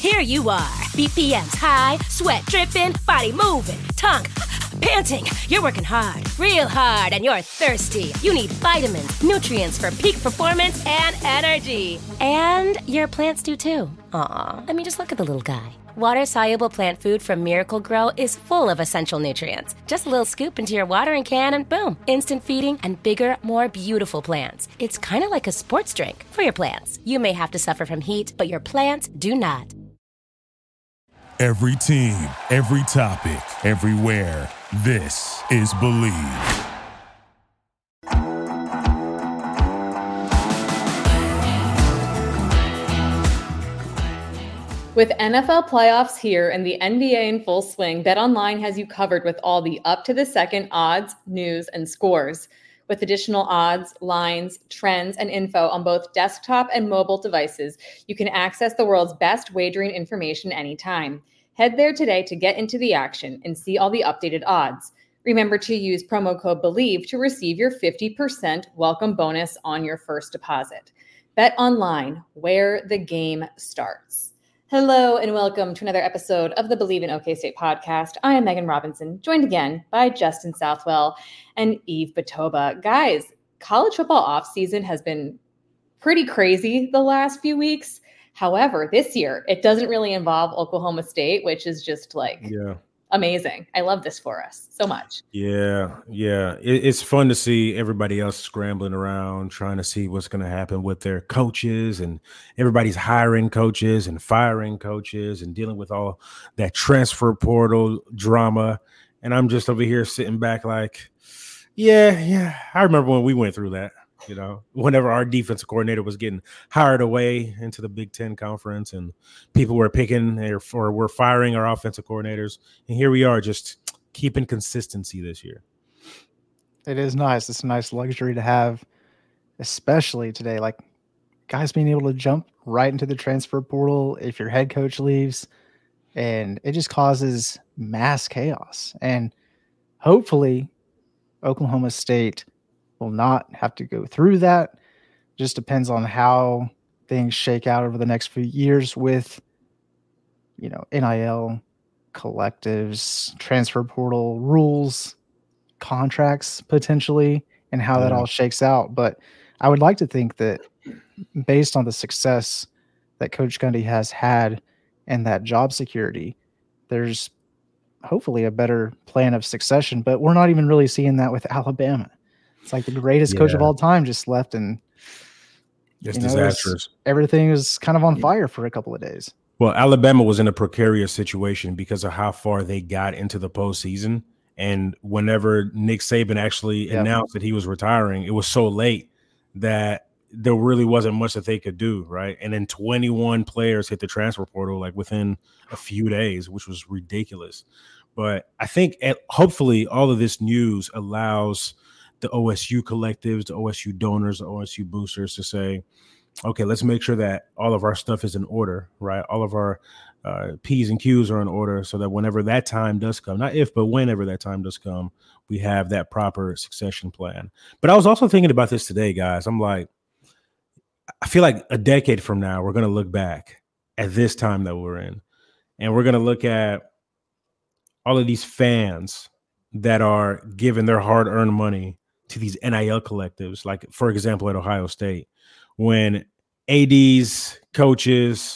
Here you are, BPMs high, sweat dripping, body moving, tongue panting. You're working hard, real hard, and you're thirsty. You need vitamins, nutrients for peak performance and energy. And your plants do too. Aw, I mean, just look at the little guy. Water-soluble plant food from Miracle Grow is full of essential nutrients. Just a little scoop into your watering can and boom, instant feeding and bigger, more beautiful plants. It's kind of like a sports drink for your plants. You may have to suffer from heat, but your plants do not. Every team, every topic, everywhere. This is Believe. With NFL playoffs here and the NBA in full swing, BetOnline has you covered with all the up-to-the-second odds, news, and scores. With additional odds, lines, trends, and info on both desktop and mobile devices, you can access the world's best wagering information anytime. Head there today to get into the action and see all the updated odds. Remember to use promo code BELIEVE to receive your 50% welcome bonus on your first deposit. BetOnline, where the game starts. Hello and welcome to another episode of the Believe in OK State podcast. I am Megan Robinson, joined again by Justin Southwell and Eve Batoba. Guys, college football offseason has been pretty crazy the last few weeks. However, this year, it doesn't really involve Oklahoma State, which is just amazing. I love this for us so much. Yeah. It's fun to see everybody else scrambling around, trying to see what's going to happen with their coaches, and everybody's hiring coaches and firing coaches and dealing with all that transfer portal drama. And I'm just over here sitting back like, yeah. I remember when we went through that. You know, whenever our defensive coordinator was getting hired away into the Big Ten conference and people were picking or were firing our offensive coordinators. And here we are just keeping consistency this year. It is nice. It's a nice luxury to have, especially today. Like guys being able to jump right into the transfer portal if your head coach leaves, and it just causes mass chaos. And hopefully Oklahoma State will not have to go through that. Just depends on how things shake out over the next few years with, NIL, collectives, transfer portal rules, contracts potentially, and how that all shakes out. But I would like to think that based on the success that Coach Gundy has had and that job security, there's hopefully a better plan of succession. But we're not even really seeing that with Alabama. It's like the greatest coach of all time just left, and it's disastrous. Everything was kind of on fire for a couple of days. Well, Alabama was in a precarious situation because of how far they got into the postseason. And whenever Nick Saban actually announced that he was retiring, it was so late that there really wasn't much that they could do, right? And then 21 players hit the transfer portal like within a few days, which was ridiculous. But I think hopefully all of this news allows the OSU collectives, the OSU donors, the OSU boosters to say, okay, let's make sure that all of our stuff is in order, right? All of our P's and Q's are in order so that whenever that time does come, not if, but whenever that time does come, we have that proper succession plan. But I was also thinking about this today, guys. I'm like, I feel like a decade from now, we're going to look back at this time that we're in, and we're going to look at all of these fans that are giving their hard-earned money to these NIL collectives, like, for example, at Ohio State, when ADs, coaches,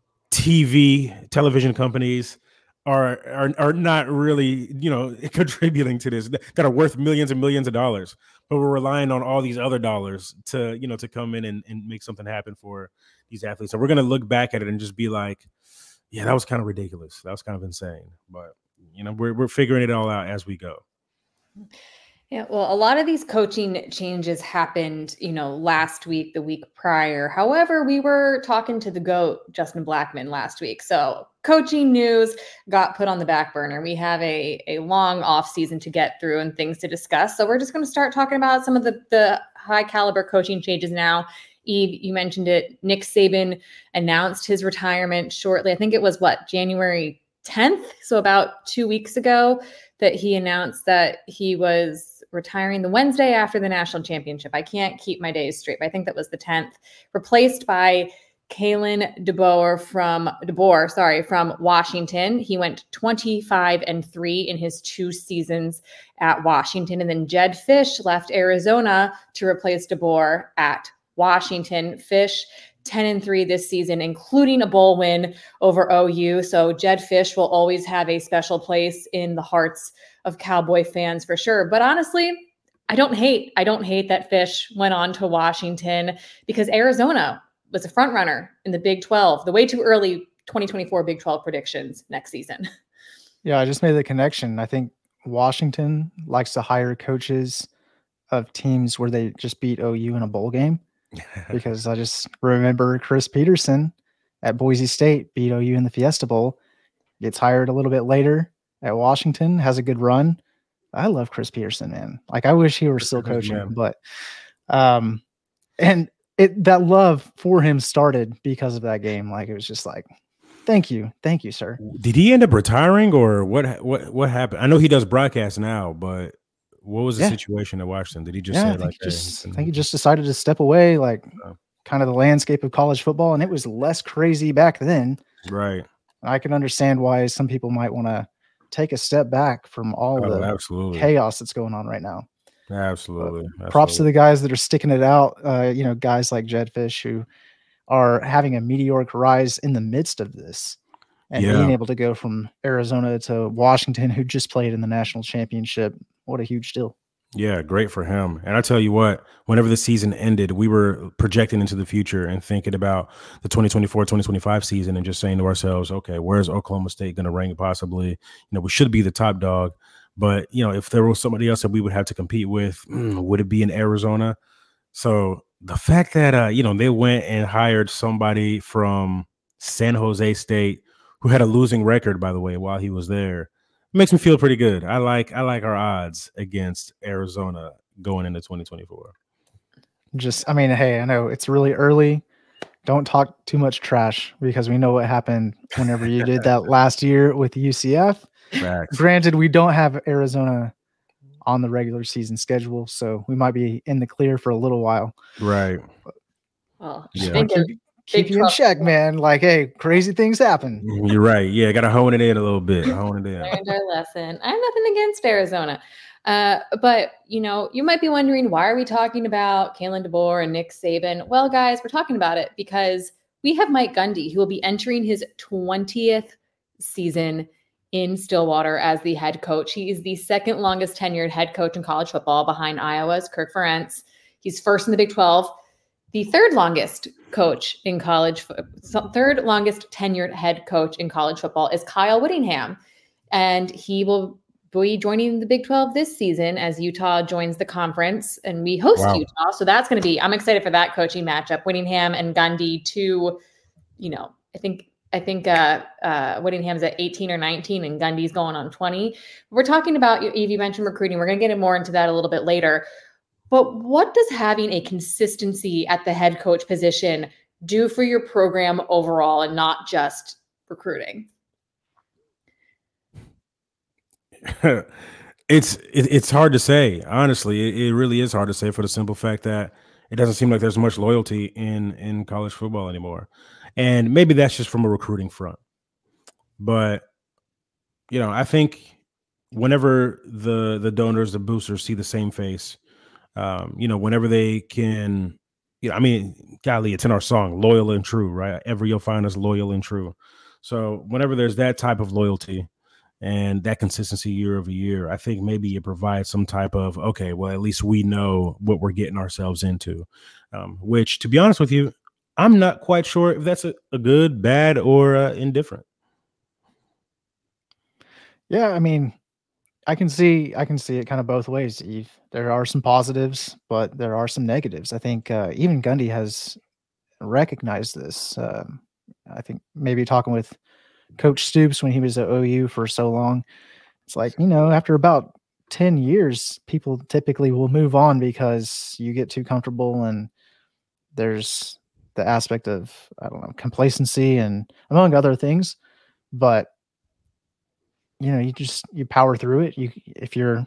television companies are not really, contributing to this, that are worth millions and millions of dollars, but we're relying on all these other dollars to come in and make something happen for these athletes. So we're going to look back at it and just be like, yeah, that was kind of ridiculous. That was kind of insane. But, we're figuring it all out as we go. Yeah, well, a lot of these coaching changes happened, last week, the week prior. However, we were talking to the GOAT, Justin Blackman, last week. So coaching news got put on the back burner. We have a long off season to get through and things to discuss. So we're just going to start talking about some of the high caliber coaching changes now. Eve, you mentioned it. Nick Saban announced his retirement shortly. I think it was January 10th. So about 2 weeks ago that he announced that he was retiring the Wednesday after the national championship. I can't keep my days straight, but I think that was the 10th, replaced by Kalen DeBoer from Washington. He went 25-3 in his 2 seasons at Washington. And then Jedd Fisch left Arizona to replace DeBoer at Washington. Fisch 10-3 this season, including a bowl win over OU. So Jedd Fisch will always have a special place in the hearts of Cowboy fans for sure. But honestly, I don't hate that Fisch went on to Washington, because Arizona was a front runner in the Big 12, the way too early 2024 Big 12 predictions next season. Yeah, I just made the connection. I think Washington likes to hire coaches of teams where they just beat OU in a bowl game, because I just remember Chris Peterson at Boise State beat OU in the Fiesta Bowl, gets hired a little bit later at Washington, has a good run. I love Chris Peterson, man. Like, I wish he were still coaching, but and that love for him started because of that game. Like, it was just like, thank you, sir. Did he end up retiring, or what happened? I know he does broadcast now, but what was the situation at Washington? Did he just say I think he just decided to step away, like kind of the landscape of college football, and it was less crazy back then. Right. I can understand why some people might want to take a step back from all the chaos that's going on right now. Absolutely. Props to the guys that are sticking it out. Guys like Jedd Fisch, who are having a meteoric rise in the midst of this, and being able to go from Arizona to Washington, who just played in the national championship. What a huge deal. Yeah, great for him. And I tell you what, whenever the season ended, we were projecting into the future and thinking about the 2024-2025 season and just saying to ourselves, okay, where's Oklahoma State going to rank possibly? We should be the top dog. But, if there was somebody else that we would have to compete with, would it be in Arizona? So the fact that, they went and hired somebody from San Jose State who had a losing record, by the way, while he was there, makes me feel pretty good. I like our odds against Arizona going into 2024. Hey, I know it's really early. Don't talk too much trash, because we know what happened whenever you did that last year with UCF. Facts. Granted, we don't have Arizona on the regular season schedule, so we might be in the clear for a little while. Right. Well, keep you in check, man. Like, hey, crazy things happen. You're right. Yeah, got to hone it in a little bit. Learned our lesson. I have nothing against Arizona. But, you might be wondering, why are we talking about Kalen DeBoer and Nick Saban? Well, guys, we're talking about it because we have Mike Gundy, who will be entering his 20th season in Stillwater as the head coach. He is the second longest tenured head coach in college football, behind Iowa's Kirk Ferentz. He's first in the Big 12. The third longest tenured head coach in college football is Kyle Whittingham. And he will be joining the Big 12 this season as Utah joins the conference, and we host Utah. So that's going to be, I'm excited for that coaching matchup. Whittingham and Gundy, I think Whittingham's at 18 or 19 and Gundy's going on 20. We're talking about, Eve, you mentioned recruiting. We're going to get more into that a little bit later. But what does having a consistency at the head coach position do for your program overall, and not just recruiting? It's hard to say. Honestly, it really is hard to say, for the simple fact that it doesn't seem like there's much loyalty in college football anymore. And maybe that's just from a recruiting front. But, I think whenever the donors, the boosters see the same face, whenever they can, golly, it's in our song, loyal and true, right? Ever you'll find us loyal and true. So whenever there's that type of loyalty and that consistency year over year, I think maybe it provides some type of, okay, well, at least we know what we're getting ourselves into, which, to be honest with you, I'm not quite sure if that's a good, bad, or indifferent. Yeah, I can see it kind of both ways, Eve. There are some positives, but there are some negatives. I think even Gundy has recognized this. I think maybe talking with Coach Stoops when he was at OU for so long, it's like, after about 10 years, people typically will move on because you get too comfortable, and there's the aspect of, complacency and among other things. But you power through it. If you're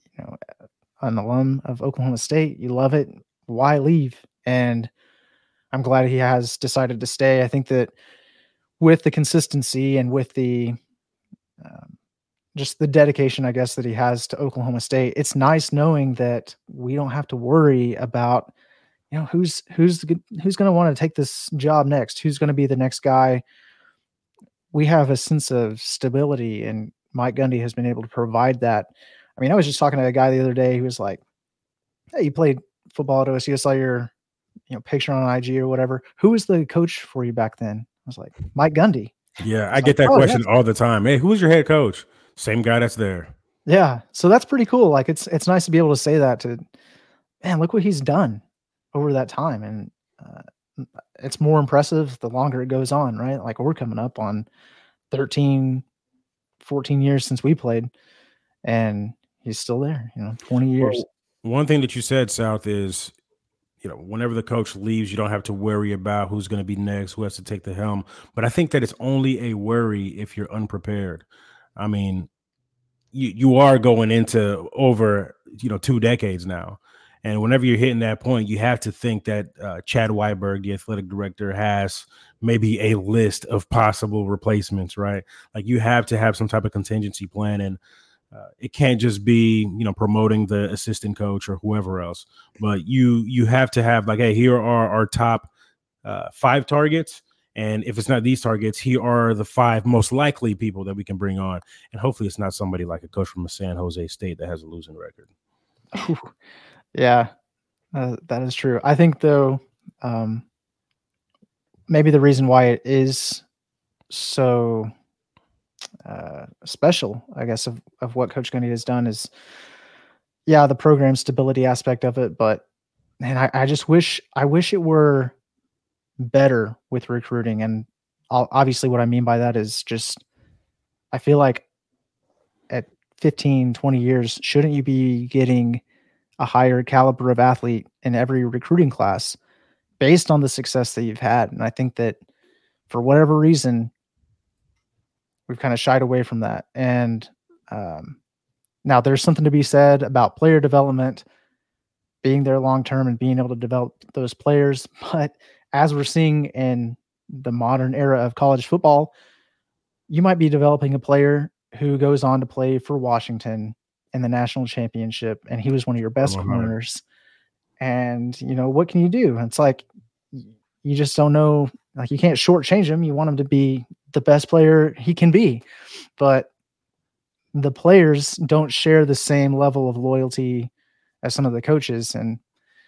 an alum of Oklahoma State, you love it. Why leave? And I'm glad he has decided to stay. I think that with the consistency and with the just the dedication, I guess, that he has to Oklahoma State, it's nice knowing that we don't have to worry about, who's going to want to take this job next, who's going to be the next guy. We have a sense of stability, and Mike Gundy has been able to provide that. I mean, I was just talking to a guy the other day who was like, "Hey, you played football at OSU. I saw your, picture on IG or whatever. Who was the coach for you back then?" I was like, "Mike Gundy." Yeah, I get that question all the time. Hey, who's your head coach? Same guy that's there. Yeah, so that's pretty cool. Like it's nice to be able to say that to, man, look what he's done over that time, and it's more impressive the longer it goes on, right? Like we're coming up on 13, 14 years since we played, and he's still there, 20 years. Well, one thing that you said, South, is, whenever the coach leaves, you don't have to worry about who's going to be next, who has to take the helm. But I think that it's only a worry if you're unprepared. I mean, you are going into over, 2 decades now. And whenever you're hitting that point, you have to think that Chad Weiberg, the athletic director, has maybe a list of possible replacements, right? Like you have to have some type of contingency plan, and it can't just be, promoting the assistant coach or whoever else. But you have to have like, hey, here are our top 5 targets. And if it's not these targets, here are the 5 most likely people that we can bring on. And hopefully it's not somebody like a coach from San Jose State that has a losing record. Yeah, that is true. I think, though, maybe the reason why it is so special, I guess, of what Coach Gundy has done is, the program stability aspect of it. But, man, I just wish it were better with recruiting. And obviously what I mean by that is just, I feel like at 15, 20 years, shouldn't you be getting a higher caliber of athlete in every recruiting class based on the success that you've had? And I think that for whatever reason, we've kind of shied away from that. And now there's something to be said about player development, being there long-term and being able to develop those players. But as we're seeing in the modern era of college football, you might be developing a player who goes on to play for Washington in the national championship, and he was one of your best corners. And, what can you do? It's like, you just don't know. Like, you can't shortchange him. You want him to be the best player he can be. But the players don't share the same level of loyalty as some of the coaches. And,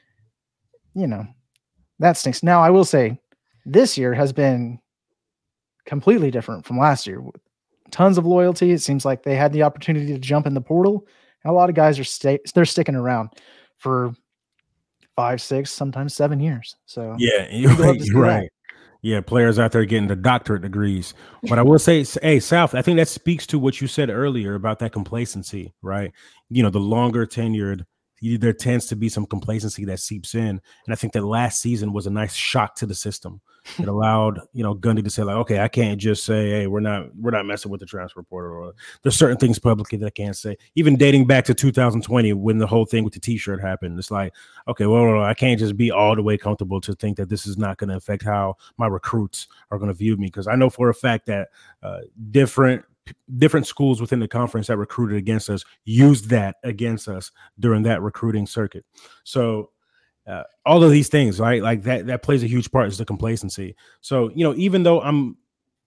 that stinks. Now, I will say this year has been completely different from last year. Tons of loyalty. It seems like they had the opportunity to jump in the portal, and a lot of guys they're sticking around for 5, 6, sometimes 7 years. So yeah, you're right. Yeah, players out there getting the doctorate degrees. But I will say, hey, South, I think that speaks to what you said earlier about that complacency, right? The longer tenured, there tends to be some complacency that seeps in. And I think that last season was a nice shock to the system. It allowed, Gundy to say, like, okay, I can't just say, hey, we're not messing with the transfer portal. Or there's certain things publicly that I can't say. Even dating back to 2020, when the whole thing with the T-shirt happened, it's like, okay, well, I can't just be all the way comfortable to think that this is not going to affect how my recruits are going to view me, because I know for a fact that different schools within the conference that recruited against us used that against us during that recruiting circuit. So all of these things, right? Like that plays a huge part, is the complacency. So, even though I'm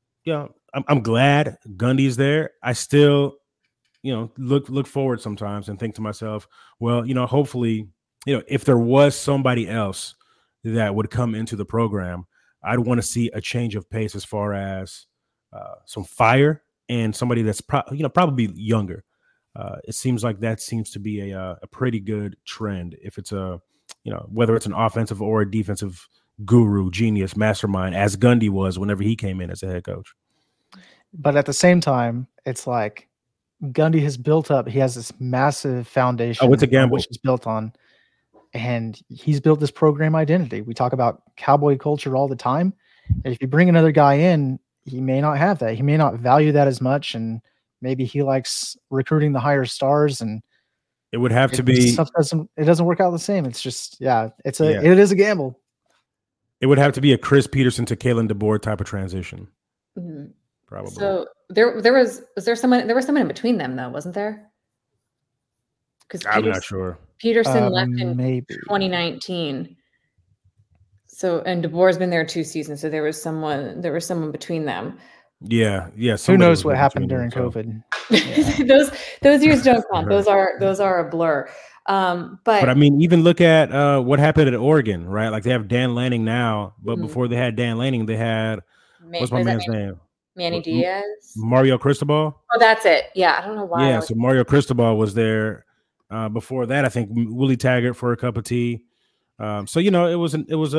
glad Gundy's there, I still, look forward sometimes and think to myself, well, hopefully, if there was somebody else that would come into the program, I'd want to see a change of pace as far as some fire and somebody that's probably younger. It seems like that seems to be a pretty good trend. If it's whether it's an offensive or a defensive guru, genius, mastermind, as Gundy was whenever he came in as a head coach. But at the same time, it's like Gundy has built up. He has this massive foundation. Oh, it's a gamble. Which is built on, and he's built this program identity. We talk about cowboy culture all the time. And if you bring another guy in, he may not have that. He may not value that as much, and maybe he likes recruiting the higher stars, and it would have to be. It doesn't work out the same. It's just, it is a gamble. It would have to be a Chris Petersen to Kalen DeBoer type of transition. Mm-hmm. Probably. So there was someone in between them though, wasn't there? Because I'm not sure. Petersen left in maybe 2019. So and DeBoer's been there 2 seasons. So there was someone between them. Yeah. Who knows what happened during COVID? Yeah. those years don't count. Those are a blur. But I mean, even look at what happened at Oregon, right? Like they have Dan Lanning now, but before they had Dan Lanning, they had what's my man's name? Manny Diaz, Mario Cristobal. Oh, that's it. Yeah, I don't know why. Yeah, so Mario Cristobal was there. Before that, I think Willie Taggart for a cup of tea. So it was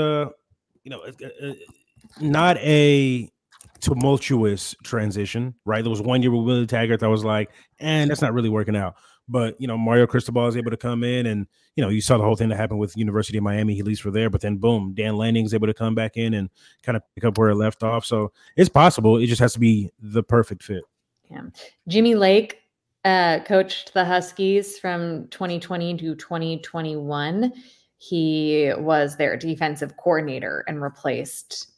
not a tumultuous transition, right? There was 1 year with Willie Taggart that was like, that's not really working out. But Mario Cristobal is able to come in, and you saw the whole thing that happened with University of Miami. He leaves for there, but then boom, Dan Lanning's able to come back in and kind of pick up where it left off. So it's possible. It just has to be the perfect fit. Yeah, Jimmy Lake coached the Huskies from 2020 to 2021. He was their defensive coordinator and replaced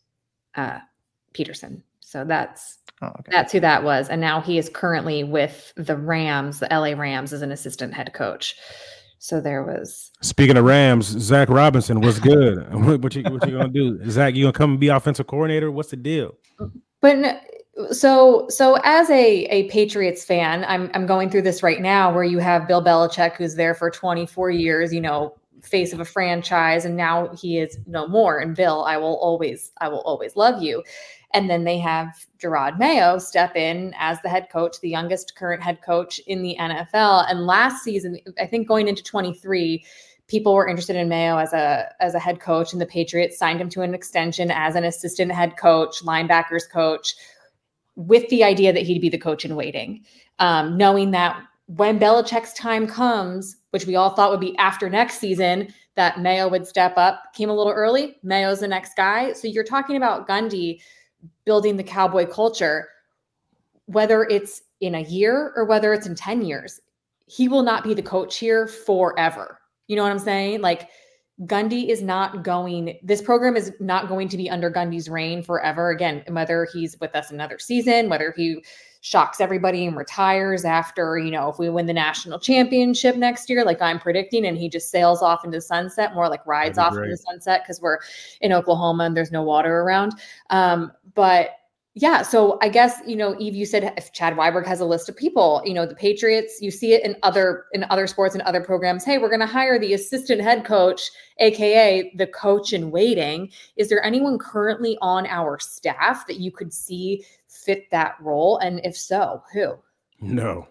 Petersen. So that's who that was. And now he is currently with the Rams, the LA Rams, as an assistant head coach. So there was. Speaking of Rams, Zach Robinson was good. What you gonna do, Zach? You gonna come and be offensive coordinator? What's the deal? But so as a Patriots fan, I'm going through this right now, where you have Bill Belichick, who's there for 24 years, face of a franchise, and now he is no more. And Bill, I will always love you. And then they have Gerard Mayo step in as the head coach, the youngest current head coach in the NFL. And last season, I think going into 23, people were interested in Mayo as a head coach, and the Patriots signed him to an extension as an assistant head coach, linebackers coach, with the idea that he'd be the coach in waiting, knowing that when Belichick's time comes, which we all thought would be after next season, that Mayo would step up. Came a little early. Mayo's the next guy. So you're talking about Gundy building the Cowboy culture, whether it's in a year or whether it's in 10 years, he will not be the coach here forever. You know what I'm saying? Like, Gundy is not going, this program is not going to be under Gundy's reign forever. Again, whether he's with us another season, whether he shocks everybody and retires after, if we win the national championship next year, like I'm predicting, and he just sails off into the sunset, more like rides off into the sunset because we're in Oklahoma and there's no water around. But yeah, so I guess, Eve, you said if Chad Weiberg has a list of people, the Patriots, you see it in other sports and other programs. Hey, we're going to hire the assistant head coach, AKA the coach in waiting. Is there anyone currently on our staff that you could see fit that role? And if so, who? No.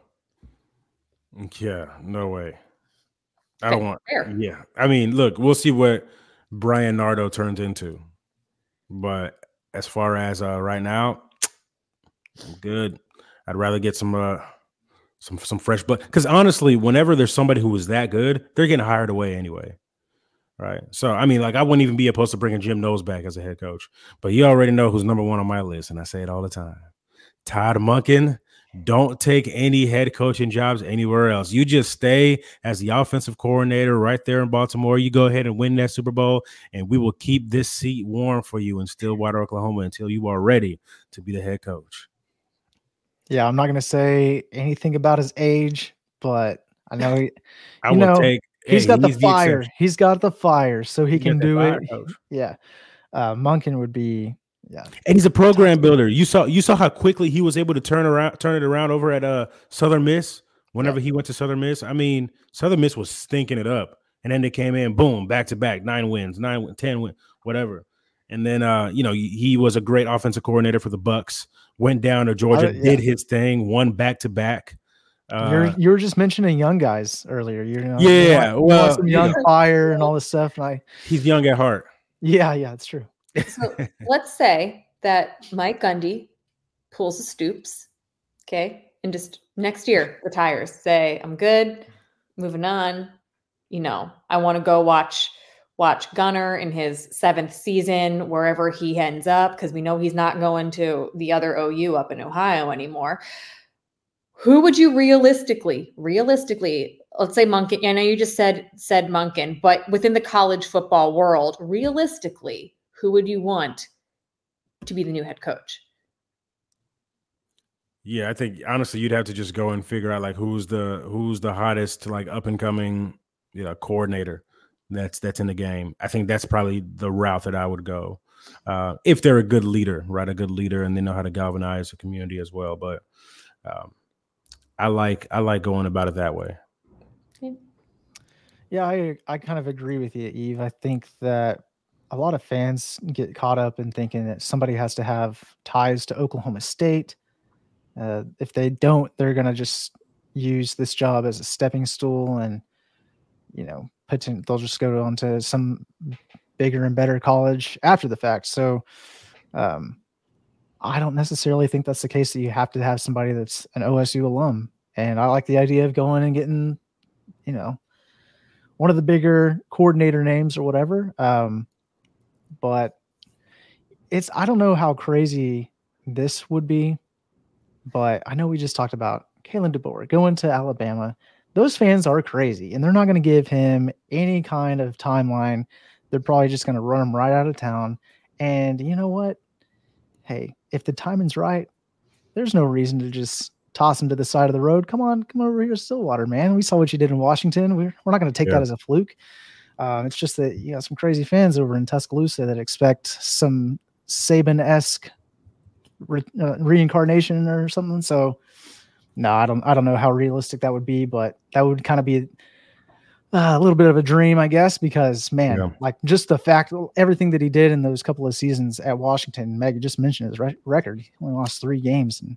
Yeah, no way. I don't want. Fair. Yeah. I mean, look, we'll see what Brian Nardo turns into. But as far as right now, I'm good. I'd rather get some fresh blood. Because honestly, whenever there's somebody who is that good, they're getting hired away anyway. Right. So, I mean, like, I wouldn't even be opposed to bringing Jim Knowles back as a head coach. But you already know who's number one on my list, and I say it all the time. Todd Monken. Don't take any head coaching jobs anywhere else. You just stay as the offensive coordinator right there in Baltimore. You go ahead and win that Super Bowl, and we will keep this seat warm for you in Stillwater, Oklahoma, until you are ready to be the head coach. Yeah, I'm not going to say anything about his age, but I know he's got the fire. He's got the fire, so he can do it. Coach. Yeah. Monken would be. Yeah, and he's a program builder. You saw how quickly he was able to turn it around over at Southern Miss. Whenever he went to Southern Miss, I mean, Southern Miss was stinking it up, and then they came in, boom, back to back, 10 wins, whatever. And then he was a great offensive coordinator for the Bucks. Went down to Georgia, did his thing, won back to back. You were just mentioning young guys earlier. Some young fire and all this stuff. And he's young at heart. Yeah, it's true. So let's say that Mike Gundy pulls the Stoops, okay, and just next year retires. Say, I'm good, moving on. I want to go watch Gunner in his 7th season, wherever he ends up, because we know he's not going to the other OU up in Ohio anymore. Who would you realistically, let's say Monken. I know you just said Monken, but within the college football world, realistically, who would you want to be the new head coach? Yeah, I think honestly you'd have to just go and figure out like who's the hottest like up and coming coordinator that's in the game. I think that's probably the route that I would go. If they're a good leader, right? A good leader, and they know how to galvanize the community as well. But I like going about it that way. Yeah, I kind of agree with you, Eve. I think that a lot of fans get caught up in thinking that somebody has to have ties to Oklahoma State. If they don't, they're going to just use this job as a stepping stool, and they'll just go on to some bigger and better college after the fact. So I don't necessarily think that's the case, that you have to have somebody that's an OSU alum. And I like the idea of going and getting, one of the bigger coordinator names or whatever. But I don't know how crazy this would be, but I know we just talked about Kalen DeBoer going to Alabama. Those fans are crazy, and they're not going to give him any kind of timeline. They're probably just going to run him right out of town. And you know what? Hey, if the timing's right, there's no reason to just toss him to the side of the road. Come over here to Stillwater, man. We saw what you did in Washington. We're not going to take that as a fluke. It's just that some crazy fans over in Tuscaloosa that expect some Saban-esque reincarnation or something. So no, I don't know how realistic that would be, but that would kind of be a little bit of a dream, I guess, because like just the fact, everything that he did in those couple of seasons at Washington, Meg just mentioned his record. He only lost 3 games. And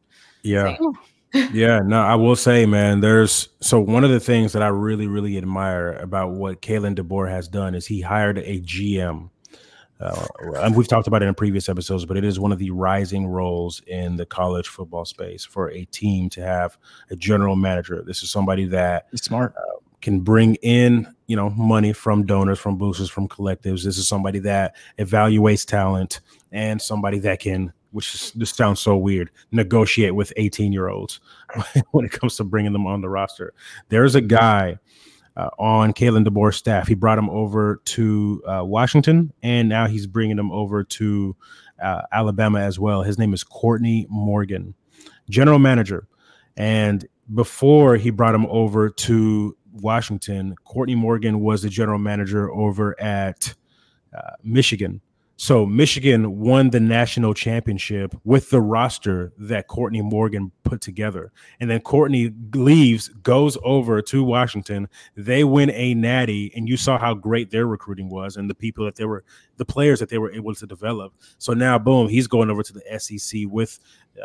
no, I will say, man, one of the things that I really, really admire about what Kalen DeBoer has done is he hired a GM. And we've talked about it in previous episodes, but it is one of the rising roles in the college football space for a team to have a general manager. This is somebody that is smart, can bring in, money from donors, from boosters, from collectives. This is somebody that evaluates talent, and somebody that can, this sounds so weird, negotiate with 18-year-olds when it comes to bringing them on the roster. There's a guy on Kalen DeBoer's staff. He brought him over to Washington, and now he's bringing him over to Alabama as well. His name is Courtney Morgan, general manager. And before he brought him over to Washington, Courtney Morgan was the general manager over at Michigan. So Michigan won the national championship with the roster that Courtney Morgan put together. And then Courtney leaves, goes over to Washington. They win a natty, and you saw how great their recruiting was and the players that they were able to develop. So now, boom, he's going over to the SEC with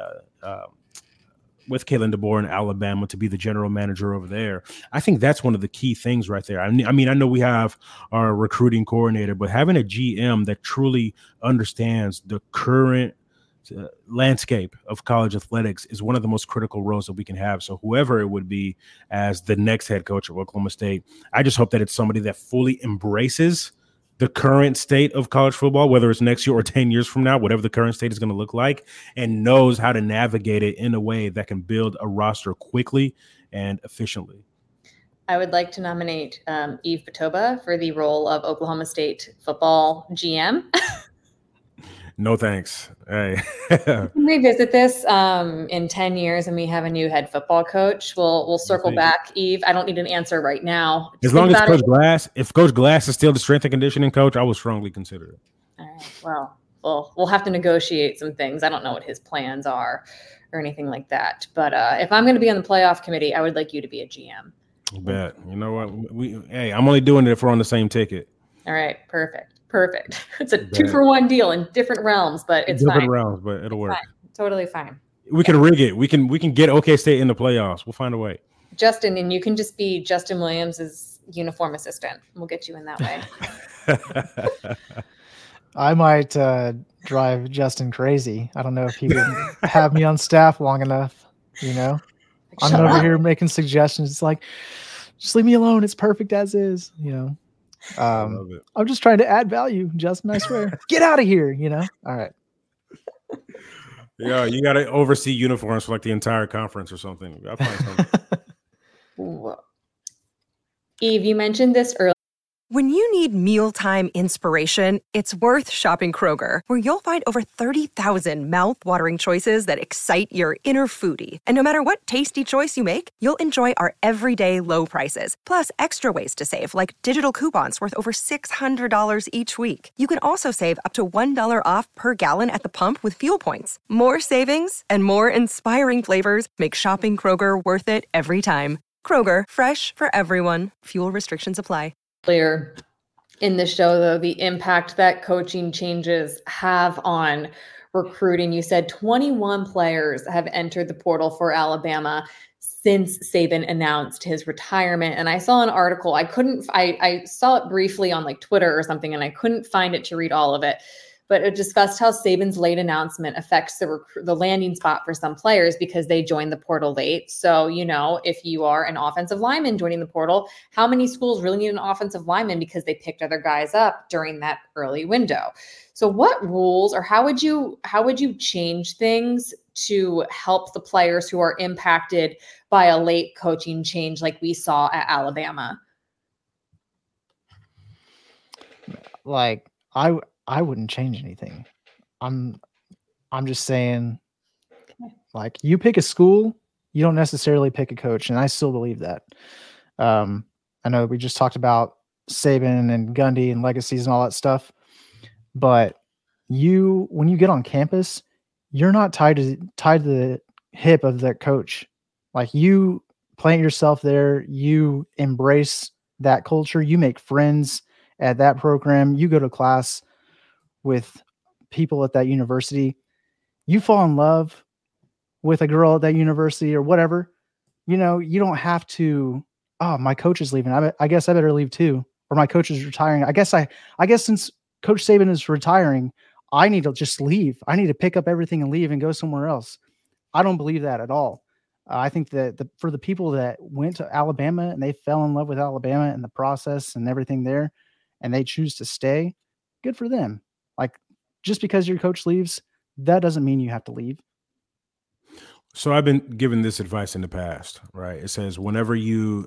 Kalen DeBoer in Alabama to be the general manager over there. I think that's one of the key things right there. I mean, I know we have our recruiting coordinator, but having a GM that truly understands the current landscape of college athletics is one of the most critical roles that we can have. So whoever it would be as the next head coach of Oklahoma State, I just hope that it's somebody that fully embraces the current state of college football, whether it's next year or 10 years from now, whatever the current state is going to look like, and knows how to navigate it in a way that can build a roster quickly and efficiently. I would like to nominate Eve Patoba for the role of Oklahoma State football GM. No, thanks. Hey. We can revisit this in 10 years and we have a new head football coach. We'll circle back, Eve. I don't need an answer right now. As long as Coach Glass, if Coach Glass is still the strength and conditioning coach, I would strongly consider it. All right. Well, we'll have to negotiate some things. I don't know what his plans are or anything like that. But if I'm going to be on the playoff committee, I would like you to be a GM. You bet. You know what? I'm only doing it if we're on the same ticket. All right. Perfect. It's a 2-for-1 deal in different realms, but it's different fine. realms, but it'll work. Fine. Totally fine. We can rig it. We can get OK State in the playoffs. We'll find a way. Justin, and you can just be Justin Williams' uniform assistant. We'll get you in that way. I might drive Justin crazy. I don't know if he would have me on staff long enough. I'm over here making suggestions. It's like, just leave me alone. It's perfect as is. I'm just trying to add value, Justin. I swear. Get out of here. All right. Yeah, you got to oversee uniforms for like the entire conference or something. I'll find something. Eve, you mentioned this earlier. When you need mealtime inspiration, it's worth shopping Kroger, where you'll find over 30,000 mouth-watering choices that excite your inner foodie. And no matter what tasty choice you make, you'll enjoy our everyday low prices, plus extra ways to save, like digital coupons worth over $600 each week. You can also save up to $1 off per gallon at the pump with fuel points. More savings and more inspiring flavors make shopping Kroger worth it every time. Kroger, fresh for everyone. Fuel restrictions apply. Clear in the show, though, the impact that coaching changes have on recruiting. You said 21 players have entered the portal for Alabama since Saban announced his retirement. And I saw an article. I saw it briefly on like Twitter or something, and I couldn't find it to read all of it. But it discussed how Saban's late announcement affects the landing spot for some players because they joined the portal late. So, if you are an offensive lineman joining the portal, how many schools really need an offensive lineman because they picked other guys up during that early window? So what rules, or how would you change things to help the players who are impacted by a late coaching change like we saw at Alabama? Like, I wouldn't change anything. I'm just saying, like, you pick a school, you don't necessarily pick a coach, and I still believe that. I know we just talked about Saban and Gundy and legacies and all that stuff, but when you get on campus, you're not tied to the hip of that coach. Like, you plant yourself there, you embrace that culture, you make friends at that program, you go to class with people at that university, you fall in love with a girl at that university or whatever, you don't have to, oh, my coach is leaving, I guess I better leave too. Or my coach is retiring. I guess since Coach Saban is retiring, I need to just leave. I need to pick up everything and leave and go somewhere else. I don't believe that at all. I think that for the people that went to Alabama and they fell in love with Alabama and the process and everything there, and they choose to stay, good for them. Like, just because your coach leaves, that doesn't mean you have to leave. So I've been given this advice in the past, right? It says whenever you're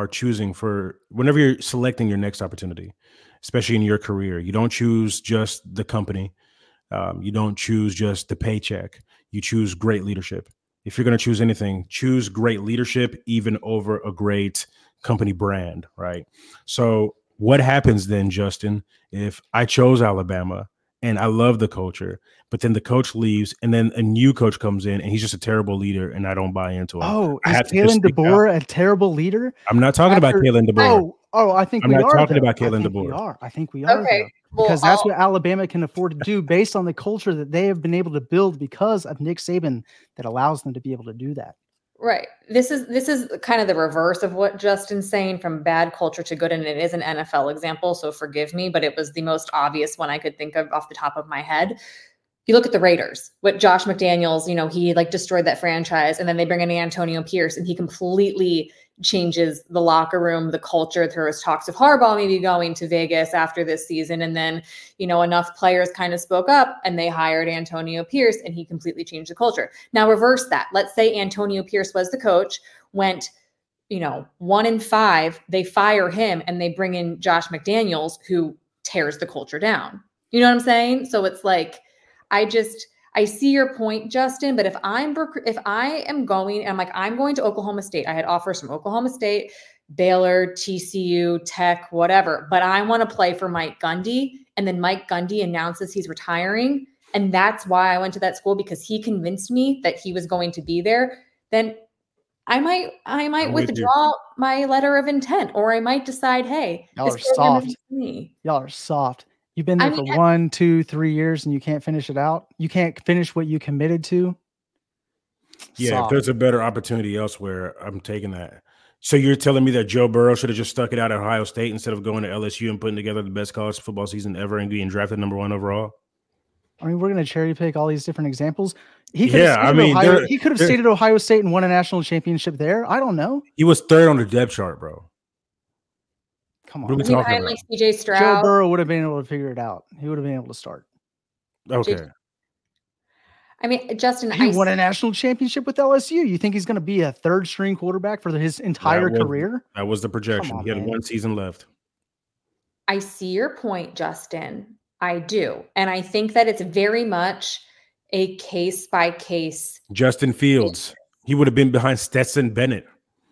selecting your next opportunity, especially in your career, you don't choose just the company. You don't choose just the paycheck. You choose great leadership. If you're going to choose anything, choose great leadership even over a great company brand, right? So what happens then, Justin, if I chose Alabama and I love the culture, but then the coach leaves and then a new coach comes in and he's just a terrible leader and I don't buy into him? Oh, is Kalen DeBoer a terrible leader? I'm not talking about Kalen DeBoer. I think we are. I'm not talking about Kalen DeBoer. I think we are. Okay. Because that's what Alabama can afford to do based on the culture that they have been able to build because of Nick Saban that allows them to be able to do that. Right. This is kind of the reverse of what Justin's saying, from bad culture to good. And it is an NFL example, so forgive me, but it was the most obvious one I could think of off the top of my head. You look at the Raiders, what Josh McDaniels, he destroyed that franchise, and then they bring in Antonio Pierce and he completely changes the locker room, the culture. There was talks of Harbaugh maybe going to Vegas after this season. And then, enough players kind of spoke up and they hired Antonio Pierce and he completely changed the culture. Now reverse that. Let's say Antonio Pierce was the coach, went, 1-5, they fire him and they bring in Josh McDaniels, who tears the culture down. You know what I'm saying? So it's like, I see your point, Justin, but if I am going, and I'm going to Oklahoma State. I had offers from Oklahoma State, Baylor, TCU, Tech, whatever, but I want to play for Mike Gundy. And then Mike Gundy announces he's retiring. And that's why I went to that school, because he convinced me that he was going to be there. Then I might withdraw my letter of intent, or I might decide, hey, y'all are soft. Y'all are soft. You've been there for 1, 2, 3 years and you can't finish it out. You can't finish what you committed to. Yeah, soft. If there's a better opportunity elsewhere, I'm taking that. So you're telling me that Joe Burrow should have just stuck it out at Ohio State instead of going to LSU and putting together the best college football season ever and being drafted number 1 overall? I mean, we're going to cherry pick all these different examples. He could have stayed at Ohio State and won a national championship there. I don't know. He was 3rd on the depth chart, bro. Come on. Behind like CJ Stroud. Joe Burrow would have been able to figure it out. He would have been able to start. Okay. I mean, Justin, he won a national championship with LSU. You think he's going to be a 3rd string quarterback for his entire career? That was the projection. He had 1 season left. I see your point, Justin. I do. And I think that it's very much a case by case. Justin Fields, he would have been behind Stetson Bennett.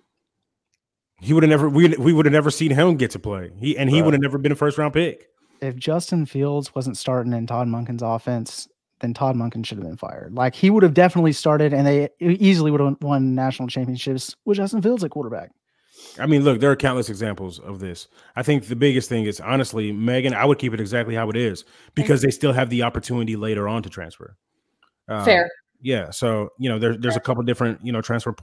He would have never, we would have never seen him get to play. He would have never been a first round pick. If Justin Fields wasn't starting in Todd Monken's offense, then Todd Monken should have been fired. Like, he would have definitely started, and they easily would have won national championships with Justin Fields at quarterback. I mean, look, there are countless examples of this. I think the biggest thing is, honestly, Megan, I would keep it exactly how it is because they still have the opportunity later on to transfer. Fair. Yeah. So, there's a couple different, transfer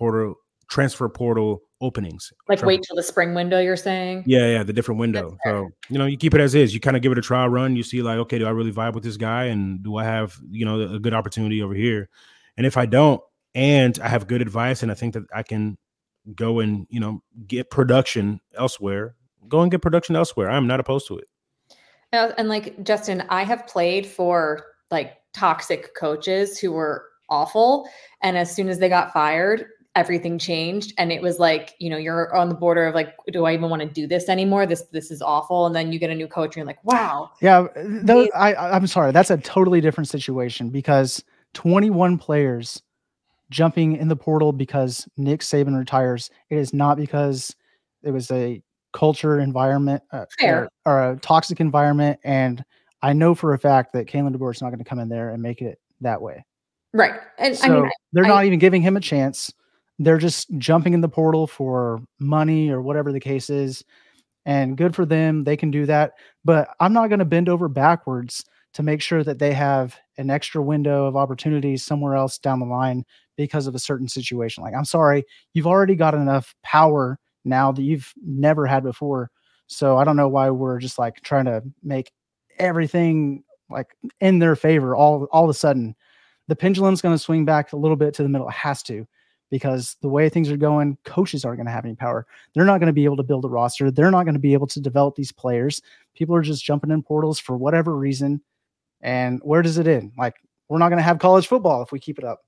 portal openings. Like, wait till the spring window, you're saying? Yeah, the different window. So, you keep it as is. You kind of give it a trial run. You see, like, okay, do I really vibe with this guy? And do I have, a good opportunity over here? And if I don't, and I have good advice, and I think that I can go and, get production elsewhere, go and get production elsewhere. I'm not opposed to it. And like, Justin, I have played for like toxic coaches who were awful. And as soon as they got fired, everything changed. And it was like, you're on the border of like, do I even want to do this anymore? This is awful. And then you get a new coach and you're like, wow. Yeah. I'm sorry. That's a totally different situation because 21 players jumping in the portal because Nick Saban retires. It is not because it was a culture environment or a toxic environment. And I know for a fact that Kalen DeBoer is not going to come in there and make it that way. Right. And so they're not even giving him a chance. They're just jumping in the portal for money or whatever the case is. And good for them. They can do that. But I'm not going to bend over backwards to make sure that they have an extra window of opportunities somewhere else down the line because of a certain situation. Like, I'm sorry, you've already got enough power now that you've never had before. So I don't know why we're just like trying to make everything like in their favor all of a sudden. The pendulum's going to swing back a little bit to the middle. It has to, because the way things are going, coaches aren't going to have any power. They're not going to be able to build a roster. They're not going to be able to develop these players. People are just jumping in portals for whatever reason. And where does it end? Like, we're not going to have college football if we keep it up.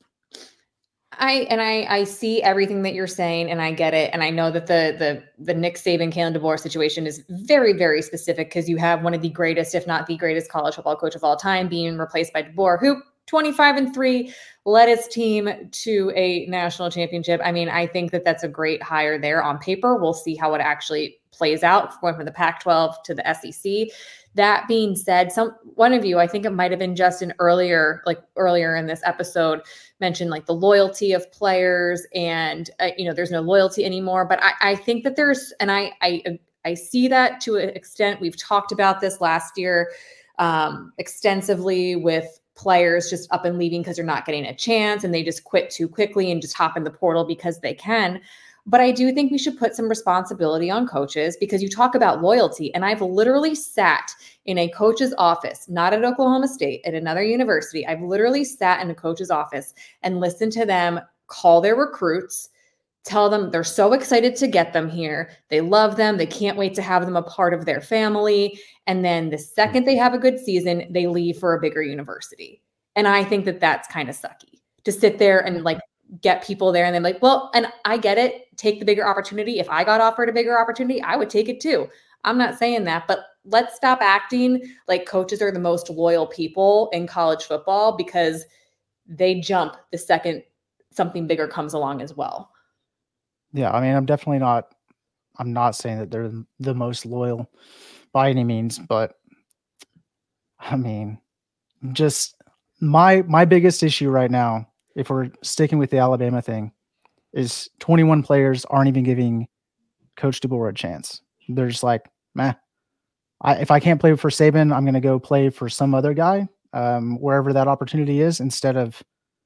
I see everything that you're saying, and I get it. And I know that the Nick Saban, Kalen DeBoer situation is very, very specific because you have one of the greatest, if not the greatest college football coach of all time being replaced by DeBoer, who 25-3 led his team to a national championship. I mean, I think that that's a great hire there on paper. We'll see how it actually plays out, going from the Pac-12 to the SEC. That being said, one of you, I think it might have been Justin earlier in this episode, mentioned like the loyalty of players and, there's no loyalty anymore. But I think that there's, and I see that to an extent. We've talked about this last year extensively with players just up and leaving because they're not getting a chance and they just quit too quickly and just hop in the portal because they can. But I do think we should put some responsibility on coaches because you talk about loyalty. And I've literally sat in a coach's office, not at Oklahoma State, at another university. I've literally sat in a coach's office and listened to them call their recruits, tell them they're so excited to get them here. They love them. They can't wait to have them a part of their family. And then the second they have a good season, they leave for a bigger university. And I think that that's kind of sucky to sit there and like get people there and then like, well, and I get it. Take the bigger opportunity. If I got offered a bigger opportunity, I would take it too. I'm not saying that, but let's stop acting like coaches are the most loyal people in college football because they jump the second something bigger comes along as well. Yeah. I mean, I'm not saying that they're the most loyal by any means, but I mean, just my biggest issue right now, if we're sticking with the Alabama thing, is 21 players aren't even giving Coach DeBoer a chance. They're just like, meh. If I can't play for Saban, I'm going to go play for some other guy, wherever that opportunity is, instead of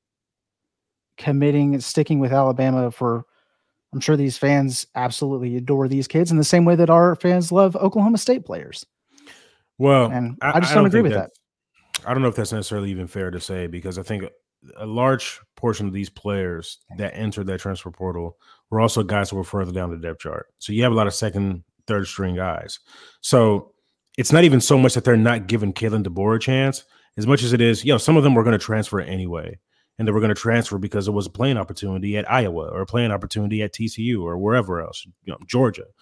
sticking with Alabama for, I'm sure these fans absolutely adore these kids in the same way that our fans love Oklahoma State players. Well, and I just don't agree with that. I don't know if that's necessarily even fair to say, because I think a large portion of these players that entered that transfer portal were also guys who were further down the depth chart. So you have a lot of second, third string guys. So it's not even so much that they're not giving Kalen DeBoer a chance as much as it is, some of them were going to transfer anyway. And they were going to transfer because it was a playing opportunity at Iowa or a playing opportunity at TCU or wherever else, Georgia.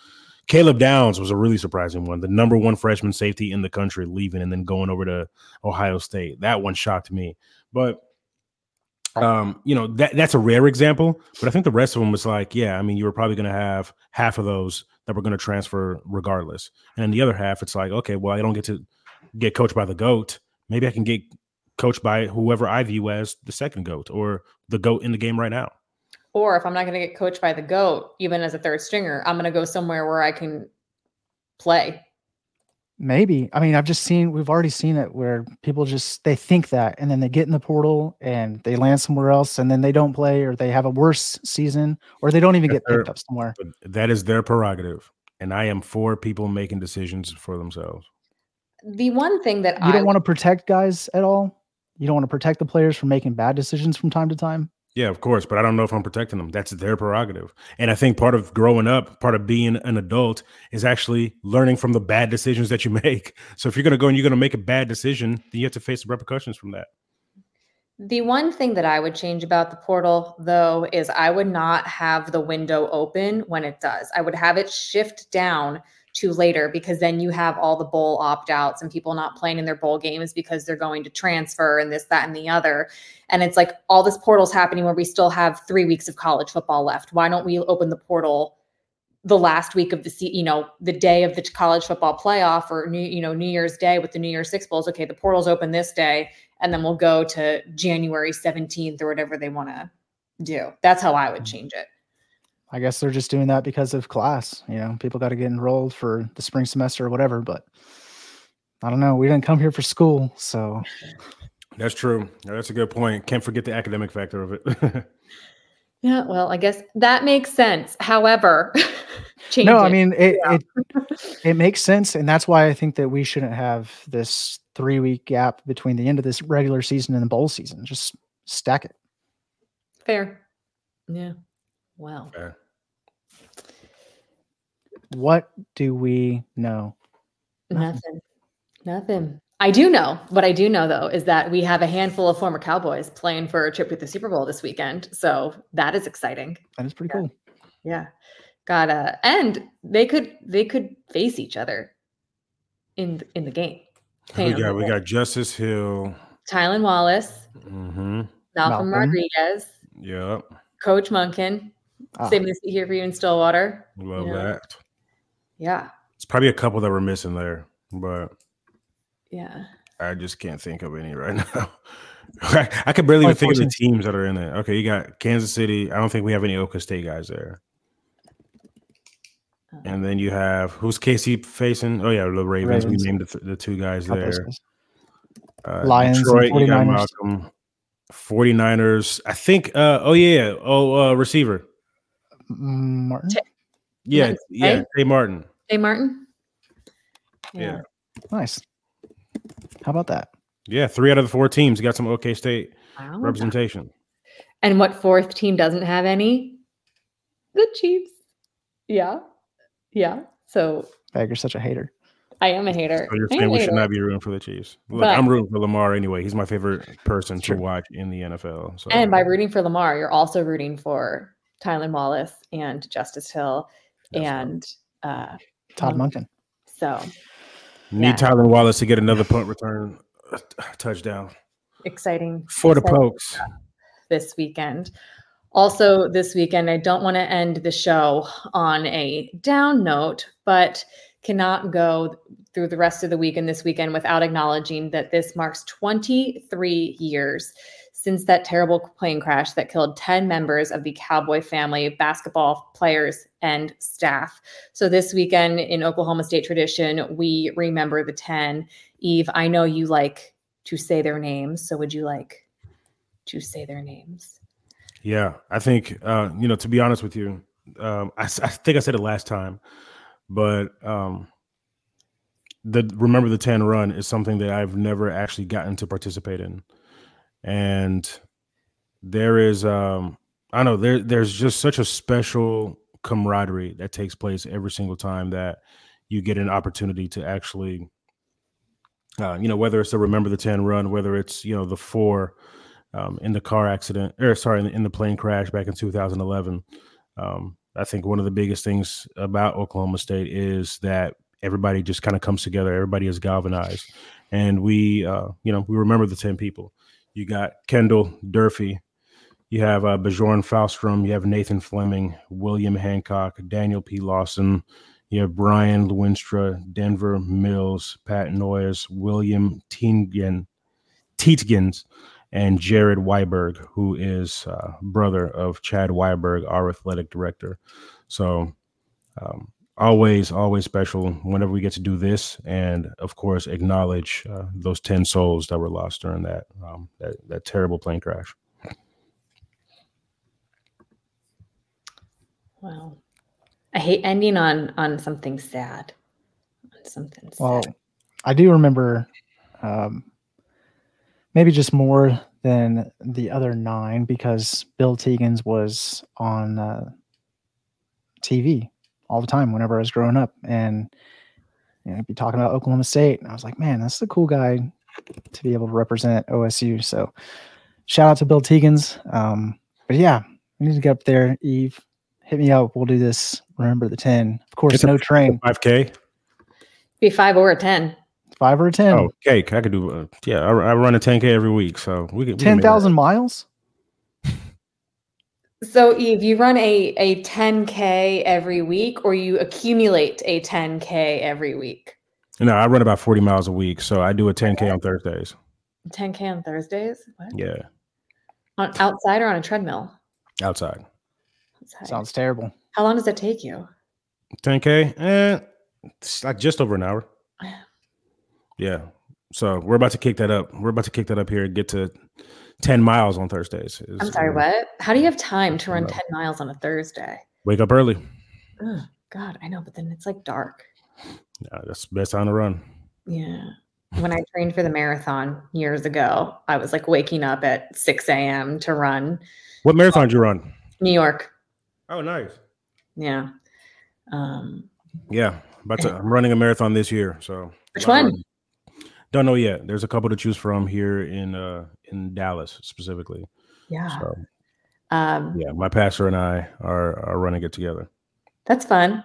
Caleb Downs was a really surprising one. The number one freshman safety in the country leaving and then going over to Ohio State. That one shocked me. But, that's a rare example. But I think the rest of them was like, yeah, I mean, you were probably going to have half of those that were going to transfer regardless. And then the other half, it's like, okay, well, I don't get to get coached by the GOAT. Maybe I can get coached by whoever I view as the second GOAT or the GOAT in the game right now. Or if I'm not going to get coached by the GOAT, even as a third stringer, I'm going to go somewhere where I can play. Maybe. I mean, we've already seen it where people they think that, and then they get in the portal and they land somewhere else and then they don't play, or they have a worse season, or they don't even get picked up somewhere. That is their prerogative. And I am for people making decisions for themselves. The one thing that you don't want to protect guys at all. You don't want to protect the players from making bad decisions from time to time. Yeah, of course, but I don't know if I'm protecting them. That's their prerogative. And I think part of growing up, part of being an adult is actually learning from the bad decisions that you make. So if you're going to go and you're going to make a bad decision, then you have to face the repercussions from that. The one thing that I would change about the portal, though, is I would not have the window open when it does. I would have it shift down to later, because then you have all the bowl opt-outs and people not playing in their bowl games because they're going to transfer and this, that, and the other. And it's like all this portal's happening where we still have 3 weeks of college football left. Why don't we open the portal the last week of the the day of the college football playoff, or New Year's Day with the New Year's Six Bowls? Okay, the portal's open this day, and then we'll go to January 17th or whatever they want to do. That's how I would change it. I guess they're just doing that because of class. People got to get enrolled for the spring semester or whatever, but I don't know. We didn't come here for school, so. That's true. That's a good point. Can't forget the academic factor of it. Yeah, well, I guess that makes sense. However, it makes sense, and that's why I think that we shouldn't have this 3-week gap between the end of this regular season and the bowl season. Just stack it. Fair. Yeah. Well. Fair. What do we know? Nothing. I do know. What I do know, though, is that we have a handful of former Cowboys playing for a trip to the Super Bowl this weekend. So that is exciting. That is pretty cool. Yeah. And they could face each other in the game. We got Justice Hill, Tylan Wallace, Malcolm Rodriguez. Yep. Coach Monken. Saving the seat here for you in Stillwater. Love that. Yeah. It's probably a couple that we're missing there, but yeah, I just can't think of any right now. I could barely even think of the teams that are in it. Okay, you got Kansas City. I don't think we have any Oklahoma State guys there. And then you have, who's KC facing? Oh, yeah, the Ravens. We named the two guys there. Lions, Detroit, you got Malcolm. 49ers. I think, receiver. Martin? Tay Martin. Tay Martin? Yeah. Nice. How about that? Yeah, 3 out of the 4 teams got some OK State representation. And what 4th team doesn't have any? The Chiefs. Yeah. So You're such a hater. I am a hater. So you're saying we should not be rooting for the Chiefs. Look, I'm rooting for Lamar anyway. He's my favorite person to watch in the NFL. So. And by rooting for Lamar, you're also rooting for Tylan Wallace and Justice Hill and Todd Monken. So need Tylan Wallace to get another punt return touchdown. Exciting for the Pokes this weekend. Also this weekend, I don't want to end the show on a down note, but cannot go through the rest of the week and this weekend without acknowledging that this marks 23 years since that terrible plane crash that killed 10 members of the Cowboy family, basketball players, and staff. So this weekend in Oklahoma State tradition, we remember the 10. Eve, I know you like to say their names. So would you like to say their names? Yeah, I think, to be honest with you, I think I said it last time, but the Remember the 10 run is something that I've never actually gotten to participate in. And there is, there's just such a special camaraderie that takes place every single time that you get an opportunity to actually, whether it's the Remember the 10 run, whether it's, the 4 in the car accident, in the plane crash back in 2011. I think one of the biggest things about Oklahoma State is that everybody just kind of comes together. Everybody is galvanized. And we remember the 10 people. You got Kendall Durfee. You have Bjorn Fahlstrom. You have Nathan Fleming, William Hancock, Daniel P. Lawson. You have Brian Lewinstra, Denver Mills, Pat Noyes, William Tietgens, and Jared Weiberg, who is brother of Chad Weiberg, our athletic director. So always special whenever we get to do this, and of course acknowledge those 10 souls that were lost during that terrible plane crash. Wow. I hate ending on something sad. Well, I do remember maybe just more than the other 9 because Bill Teegans was on TV all the time whenever I was growing up, and he'd be talking about Oklahoma State, and I was like, man, that's a cool guy to be able to represent OSU. So shout out to Bill Teegans. But yeah, we need to get up there. Eve, hit me up. We'll do this. Remember the 10. Of course, it's no train. 5K? Be 5 or a 10. 5 or a 10. Oh, cake. I could do, I run a 10K every week. So we can 10,000 miles? So, Eve, you run a 10K every week, or you accumulate a 10K every week? No, I run about 40 miles a week. So I do a 10K on Thursdays. 10K on Thursdays? What? Yeah. On outside or on a treadmill? Outside. Sounds terrible. How long does it take you? 10K? It's like just over an hour. Yeah. So we're about to kick that up. We're about to kick that up here and get to 10 miles on Thursdays. I'm sorry, what? How do you have time to run 10 miles on a Thursday? Wake up early. Oh, God, I know, but then it's like dark. Yeah, that's the best time to run. Yeah. When I trained for the marathon years ago, I was like waking up at 6 a.m. to run. What marathon did you run? New York. Oh, nice. Yeah. Yeah. I'm running a marathon this year. So which one? Don't know yet. There's a couple to choose from here in Dallas specifically. Yeah. So, my pastor and I are running it together. That's fun.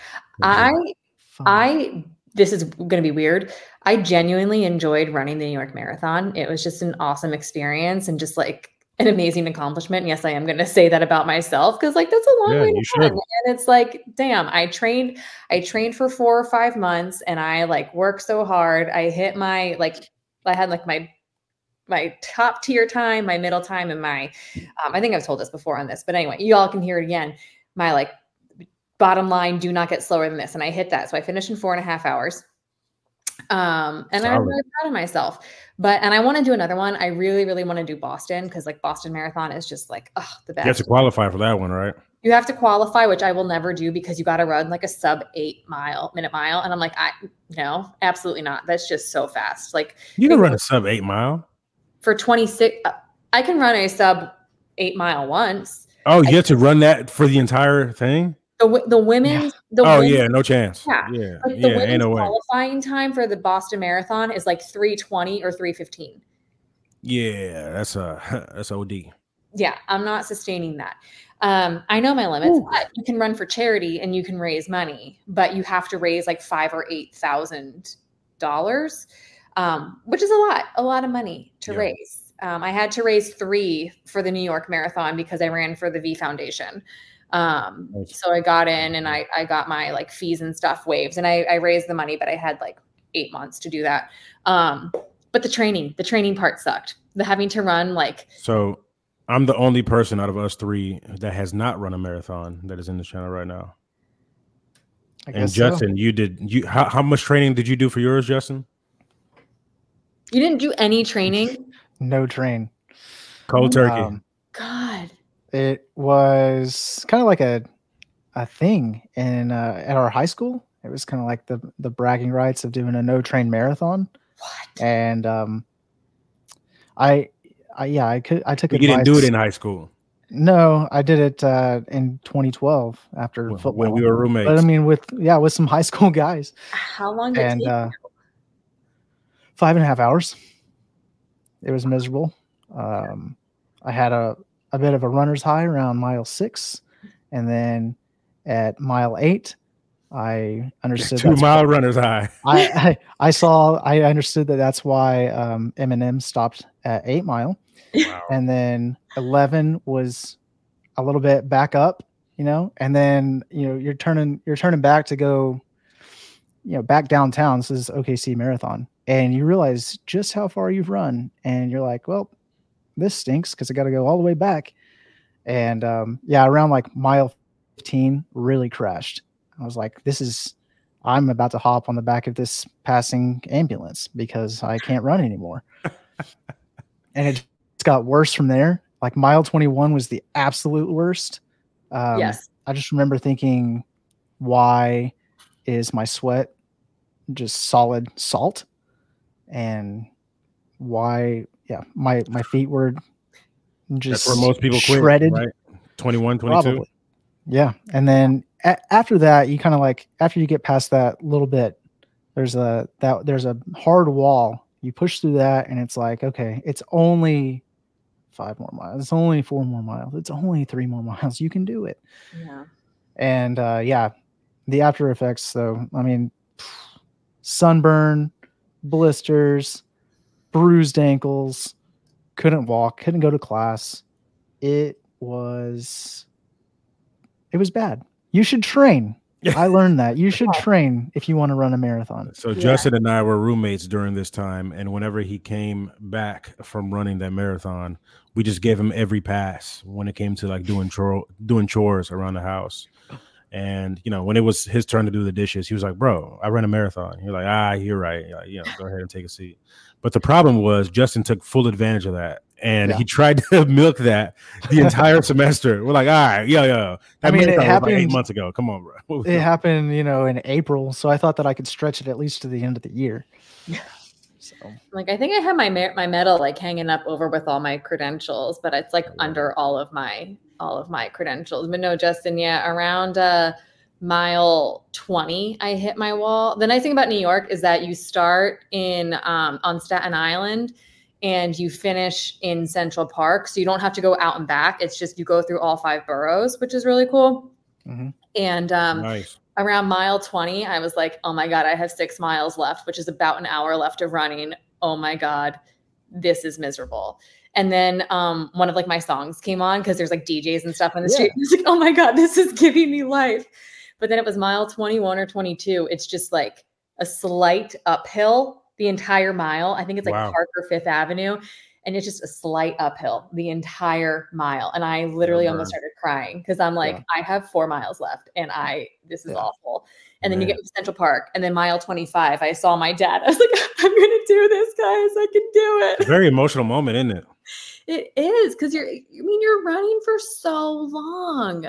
This is going to be weird. I genuinely enjoyed running the New York Marathon. It was just an awesome experience and just like an amazing accomplishment. And yes, I am going to say that about myself because like that's a long way to run. And it's like, damn, I trained for 4 or 5 months and I like worked so hard. I hit my I had like my top tier time, my middle time, and my I think I've told this before on this, but anyway, you all can hear it again. My like bottom line, do not get slower than this. And I hit that. So I finished in 4.5 hours. And I'm really proud of myself, and I want to do another one. I really, really want to do Boston because like Boston Marathon is just like, the best. You have to qualify for that one, right? You have to qualify, which I will never do because you got to run like a sub 8-minute mile. And I'm like, no, absolutely not. That's just so fast. Like you can run a sub 8 mile for 26. I can run a sub 8 mile once. Oh, you have to run that for the entire thing? The women's. Yeah, no chance. Yeah. Like the women's qualifying time for the Boston Marathon is like 3:20 or 3:15. Yeah, that's OD. Yeah, I'm not sustaining that. I know my limits. But you can run for charity and you can raise money, but you have to raise like $5,000 or $8,000, which is a lot of money to raise. I had to raise 3 for the New York Marathon because I ran for the V Foundation. So I got in and I got my like fees and stuff waived and I raised the money, but I had like 8 months to do that. But the training part sucked. The having to run like. So I'm the only person out of us 3 that has not run a marathon that is in the channel right now. And Justin, how much training did you do for yours, Justin? You didn't do any training? No train. Cold turkey. God. It was kind of like a thing in at our high school. It was kind of like the bragging rights of doing a no train marathon. What? And I took advice. You didn't do it in high school? No, I did it in 2012 after football. When we were roommates. But I mean, with some high school guys. How long did it take you? 5.5 hours. It was miserable. I had a bit of a runner's high around mile 6, and then at mile 8. I understood 2 mile runners high. I understood that's why Eminem stopped at 8 mile. Wow. And then 11 was a little bit back up, and then you're turning back to go, back downtown. This is OKC Marathon, and you realize just how far you've run, and you're like, well, this stinks because I got to go all the way back. And around like mile 15, really crashed. I was like, I'm about to hop on the back of this passing ambulance because I can't run anymore. And it got worse from there. Like mile 21 was the absolute worst. Yes. I just remember thinking, why is my sweat just solid salt? And why, my feet were just that's where most people shredded. Quit, right? 21, 22. Probably. Yeah. And then after that, you kind of like, after you get past that little bit, there's a hard wall. You push through that and it's like, okay, it's only 5 more miles. It's only 4 more miles. It's only 3 more miles. You can do it. Yeah. And the after effects though, I mean, sunburn, blisters, bruised ankles, couldn't walk, couldn't go to class. It was bad. You should train. I learned that. You should train if you want to run a marathon. So Justin and I were roommates during this time, and whenever he came back from running that marathon, we just gave him every pass when it came to like doing chores around the house. And when it was his turn to do the dishes, he was like, "Bro, I ran a marathon." You're like, "You're right. Go ahead and take a seat." But the problem was Justin took full advantage of that. And he tried to milk that the entire semester. We're like, all right, yeah. It happened like 8 months ago. Come on, bro. It happened, in April. So I thought that I could stretch it at least to the end of the year. So, like, I think I have my medal like hanging up over with all my credentials, but it's like under all of my credentials. But no, Justin, around mile 20, I hit my wall. The nice thing about New York is that you start in on Staten Island. And you finish in Central Park. So you don't have to go out and back. It's just you go through all 5 boroughs, which is really cool. Mm-hmm. And nice. Around mile 20, I was like, oh my God, I have 6 miles left, which is about an hour left of running. Oh my God, this is miserable. And then one of like my songs came on because there's like DJs and stuff on the street. I was like, oh my God, this is giving me life. But then it was mile 21 or 22. It's just like a slight uphill the entire mile. I think it's like Parker Fifth Avenue. And it's just a slight uphill the entire mile. And I literally almost started crying because I'm like, I have 4 miles left and this is awful. And then you get to Central Park and then mile 25, I saw my dad. I was like, I'm going to do this, guys. I can do it. It's a very emotional moment, isn't it? It is. Cause you're running for so long.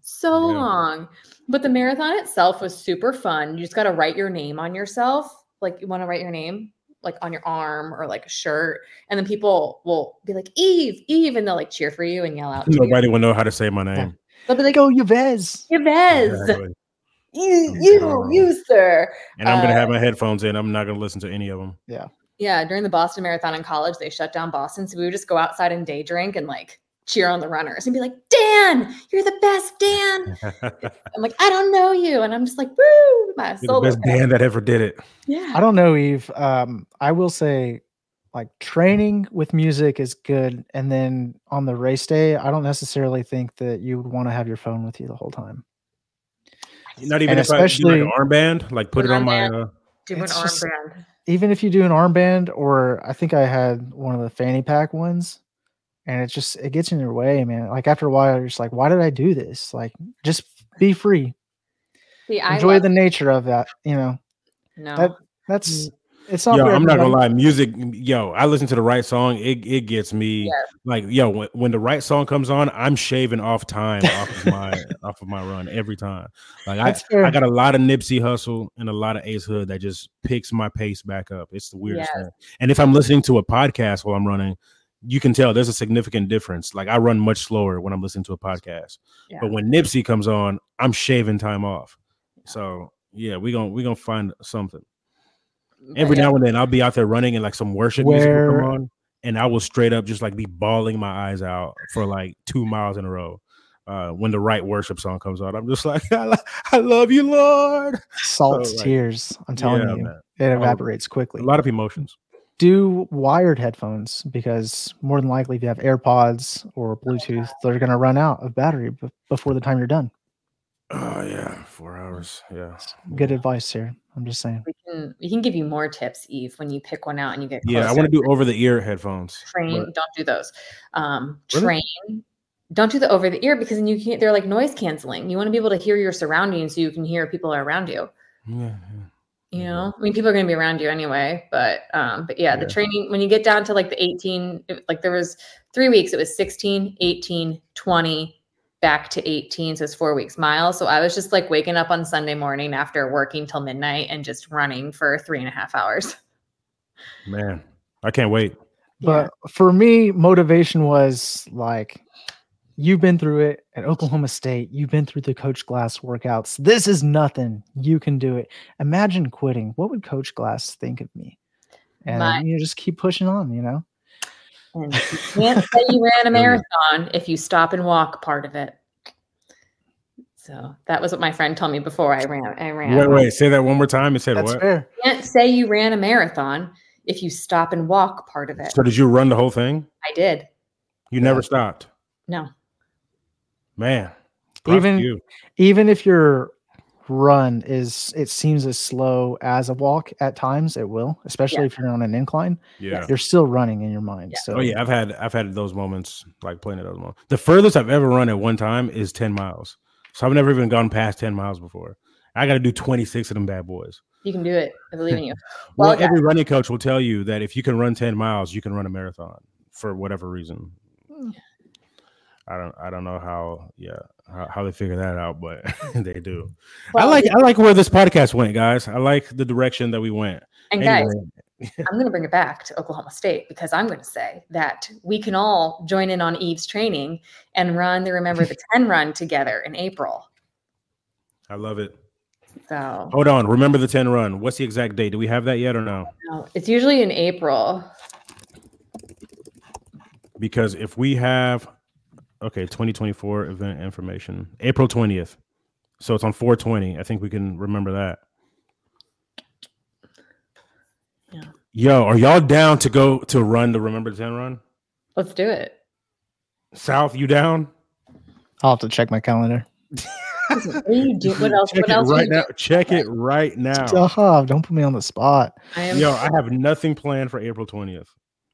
But the marathon itself was super fun. You just got to write your name on yourself. Like you want to write your name like on your arm or like a shirt. And then people will be like, Eve. And they'll like cheer for you and yell out. Nobody will know how to say my name. They'll be like, oh, Yves. Exactly. You, sir. And I'm going to have my headphones in. I'm not going to listen to any of them. Yeah. Yeah. During the Boston Marathon in college, they shut down Boston. So we would just go outside and day drink and like cheer on the runners and be like, Dan, you're the best, Dan. I'm like, I don't know you. And I'm just like, woo. You're the best Dan that ever did it. Yeah. I don't know, Eve. I will say like training with music is good. And then on the race day, I don't necessarily think that you would want to have your phone with you the whole time. Not even especially like an armband, like put it on my. Do an armband. Even if you do an armband, or I think I had one of the fanny pack ones. And it gets in your way, man. Like after a while, you're just like, why did I do this? Like, just be free. Enjoy the nature of that, No. That's it's not. I'm not gonna lie. Music, I listen to the right song. It gets me like, when the right song comes on, I'm shaving off time off of my run every time. Like I got a lot of Nipsey Hussle and a lot of Ace Hood that just picks my pace back up. It's the weirdest thing. And if I'm listening to a podcast while I'm running, you can tell there's a significant difference. Like I run much slower when I'm listening to a podcast, but when Nipsey comes on, I'm shaving time off. So we're gonna find something. Every now and then I'll be out there running and like some worship music will come on, and I will straight up just like be bawling my eyes out for like 2 miles in a row. when the right worship song comes out, I'm just like, I love you, Lord. Salt So, like, tears. I'm telling you, man. it evaporates quickly. A lot of emotions. Do wired headphones, because more than likely if you have AirPods or Bluetooth, they're going to run out of battery before the time you're done. Oh yeah, 4 hours. Yeah. Good advice here. I'm just saying. We can give you more tips, Eve, when you pick one out and you get closer. Yeah, I want to do over the ear headphones. Train, don't do those. Train, don't do the over the ear, because then you can't. They're like noise canceling. You want to be able to hear your surroundings so you can hear people around you. Yeah. You know, I mean, people are going to be around you anyway, but yeah, the training, when you get down to like the 18, like there was 3 weeks, it was 16, 18, 20, back to 18. So it's 4 weeks miles. So I was just like waking up on Sunday morning after working till midnight and just running for 3.5 hours. Man, I can't wait. But for me, motivation was like, you've been through it at Oklahoma State. You've been through the Coach Glass workouts. This is nothing. You can do it. Imagine quitting. What would Coach Glass think of me? And you just keep pushing on, you know? And you can't say you ran a marathon if you stop and walk part of it. So that was what my friend told me before I ran. Wait, say that one more time. It said That's what? Fair. You can't say you ran a marathon if you stop and walk part of it. So did you run the whole thing? I did. You never stopped? No. Man, even if your run seems as slow as a walk at times, it will, especially if you're on an incline. Yeah, you're still running in your mind. So I've had those moments, like plenty of those moments. The furthest I've ever run at one time is 10 miles. So I've never even gone past 10 miles before. I got to do 26 of them bad boys. You can do it. I believe in you. Well, every running coach will tell you that if you can run 10 miles, you can run a marathon for whatever reason. I don't know how they figure that out, but they do. Well, I like where this podcast went, guys. I like the direction that we went. And guys, I'm going to bring it back to Oklahoma State, because I'm going to say that we can all join in on Eve's training and run the Remember the 10 run together in April. I love it. So hold on. Remember the 10 run. What's the exact date? Do we have that yet or no? No, it's usually in April. Because if we have 2024 event information, April 20th. So it's on 4/20. I think we can remember that. Yeah. Yo, are y'all down to go to run the Remember the 10 run? Let's do it. South, you down? I'll have to check my calendar. What do you do? What else? Check it right now. Check it right now. Don't put me on the spot. I have nothing planned for April 20th.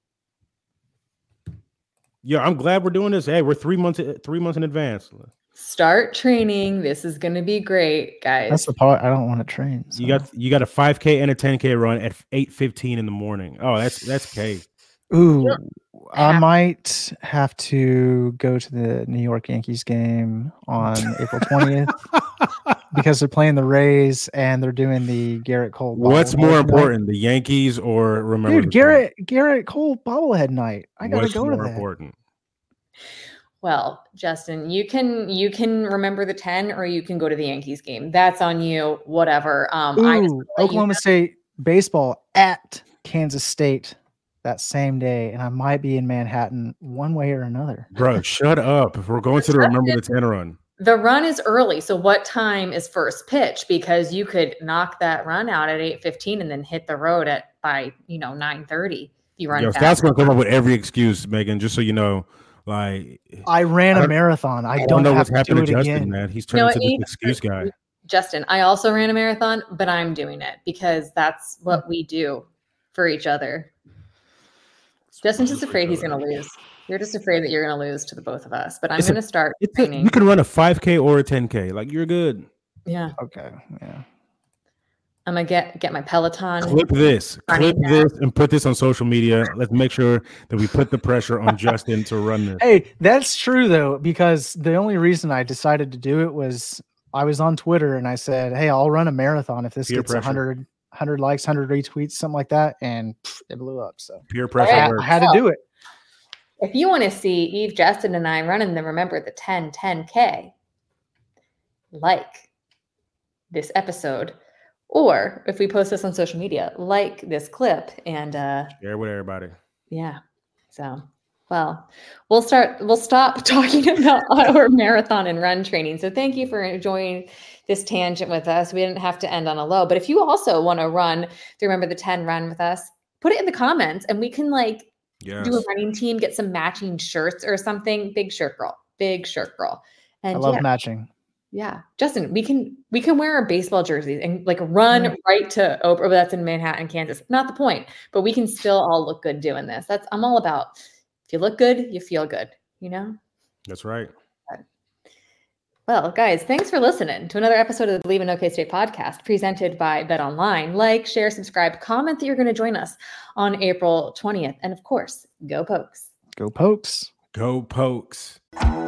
Yeah, I'm glad we're doing this. Hey, we're 3 months in advance. Start training. This is going to be great, guys. That's the part I don't want to train. So. You got a 5K and a 10K run at 8:15 in the morning. Oh, that's K. Ooh, I might have to go to the New York Yankees game on April 20th because they're playing the Rays and they're doing the Garrett Cole. What's more important, the Yankees or Remember? Dude, Garrett Cole bobblehead night. I gotta go to that. Important? Well, Justin, you can remember the 10, or you can go to the Yankees game. That's on you. Whatever. Oklahoma State baseball at Kansas State that same day, and I might be in Manhattan one way or another. Bro, shut up. If we're going to the Remember the 10 run. The run is early. So what time is first pitch? Because you could knock that run out at 8:15 and then hit the road by 9:30. You run fast. Scott's going to come up with every excuse, Megan, just so you know. Like, I ran a marathon. I don't know what's happening to Justin, again. Man. He's turned into this excuse guy. Justin, I also ran a marathon, but I'm doing it because that's what we do for each other. Justin's just afraid he's going to lose. You're just afraid that you're going to lose to the both of us. But I'm going to start training. You can run a 5K or a 10K. Like, you're good. Yeah. Okay. Yeah. I'm going to get my Peloton. Clip this, and put this on social media. Let's make sure that we put the pressure on Justin to run this. Hey, that's true, though, because the only reason I decided to do it was I was on Twitter and I said, hey, I'll run a marathon if this gets 100 likes, 100 retweets, something like that. And it blew up. So peer pressure. I had to do it. If you want to see Eve, Justin, and I running the Remember the 10K, like this episode, or if we post this on social media, like this clip and share with everybody. Yeah. So Well, we'll stop talking about our marathon and run training. So thank you for enjoying this tangent with us. We didn't have to end on a low, but if you also want to run the Remember the 10 run with us, put it in the comments and we can do a running team, get some matching shirts or something. Big shirt girl. And I love matching. Yeah. Justin, we can wear our baseball jerseys and run right to Oprah. That's in Manhattan, Kansas. Not the point, but we can still all look good doing this. I'm all about, if you look good, you feel good, That's right. Well, guys, thanks for listening to another episode of the Believe in OK State podcast presented by BetOnline. Like, share, subscribe, comment that you're going to join us on April 20th. And of course, go Pokes. Go Pokes. Go Pokes.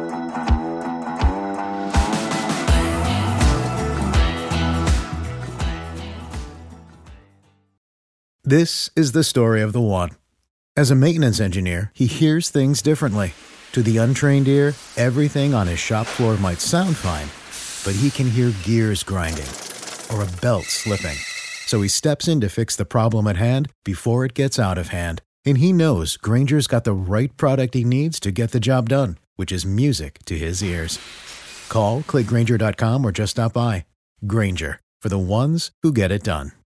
This is the story of the one. As a maintenance engineer, he hears things differently. To the untrained ear, everything on his shop floor might sound fine, but he can hear gears grinding or a belt slipping. So he steps in to fix the problem at hand before it gets out of hand. And he knows Grainger's got the right product he needs to get the job done, which is music to his ears. Call, click Grainger.com, or just stop by. Grainger, for the ones who get it done.